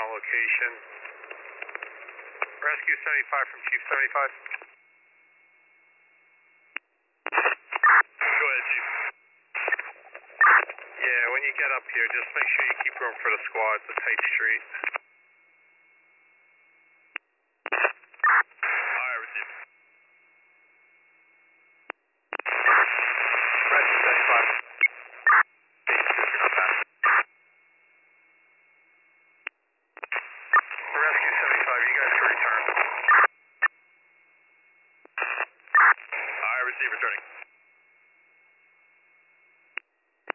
on location. Rescue 75 from Chief 75. Go ahead, Chief. Yeah, when you get up here, just make sure you keep room for the squad. It's a tight street.